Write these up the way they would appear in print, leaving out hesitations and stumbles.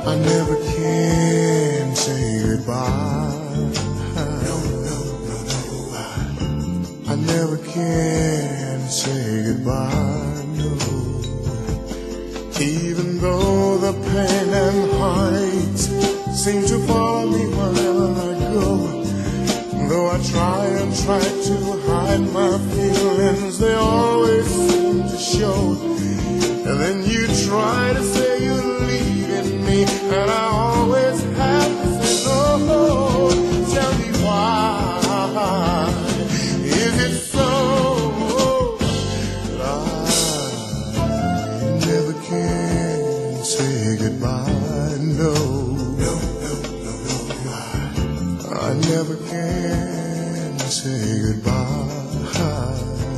I never can say goodbye. I never can say goodbye, no. Even though the pain and heartaches seem to follow me wherever I go, though I try and try to hide my feelings, they always seem to show. And then you try to say you're leaving me, and I always have to say no. Tell me why is it so that I never can say goodbye? No, I never can say goodbye.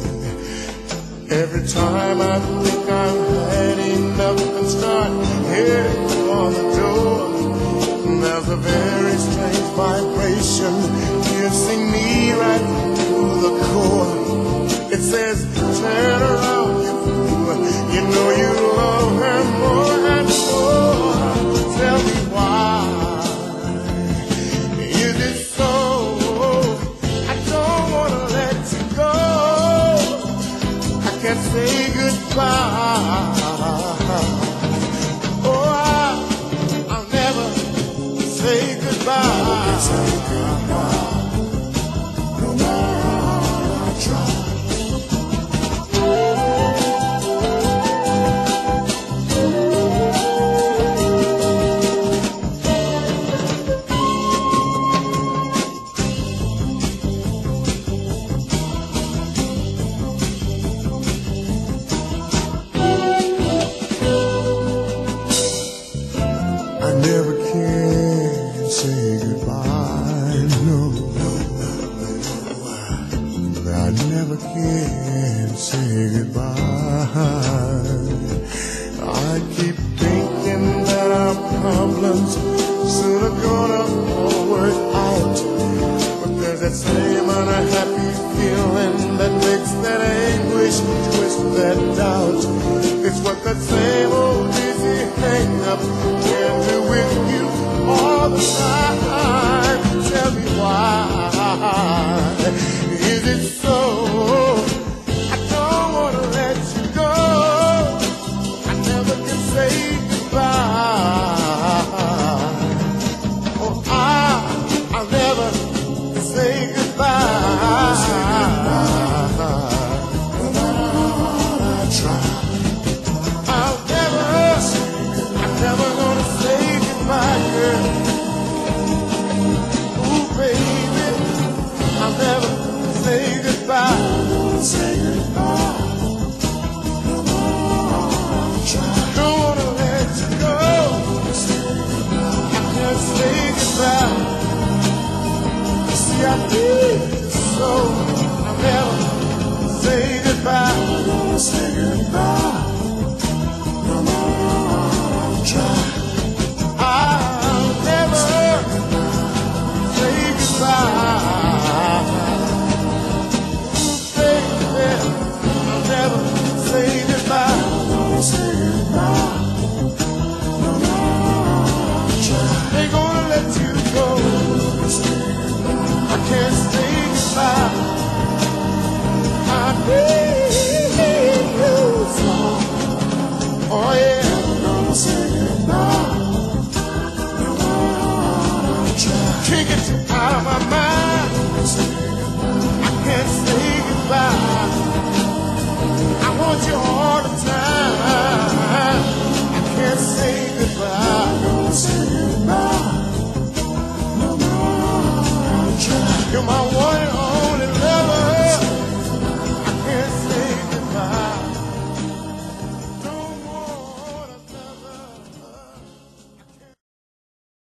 Every time I think I've had enough and start heading for the door, there's a very strange vibration piercing me right through the core. It says, turn around, you fool. You know you love her more and more. Tell me why is it so? I don't want to let you go. I can't say goodbye. Oh, I'll never say goodbye. No matter how I try. I never can say goodbye, no. I never can say goodbye. I keep thinking that our problems soon are gonna all work out, but there's that same unhappy feeling that makes that anguish twist that doubt. It's what that same old dizzy hang-up can do with you all the time. Tell me why is it so? I don't want to let you go. I never can say goodbye. Oh, I'll never say goodbye. No matter how I try. I'm never gonna say goodbye, girl. Ooh, baby, I'll never say goodbye. Say goodbye. No more I'll try. Don't wanna let you go. I can't say goodbye. You see, I need you so. I'll never say goodbye. Say goodbye. I'll never say goodbye. Baby, I'll never say goodbye. Say goodbye. No more ain't gonna let you go. I can't say goodbye. I need you so. Oh yeah. Say goodbye. Can't get you out of my mind. I can't say goodbye. I want you all the time. I can't say goodbye. Say goodbye. No more. You're my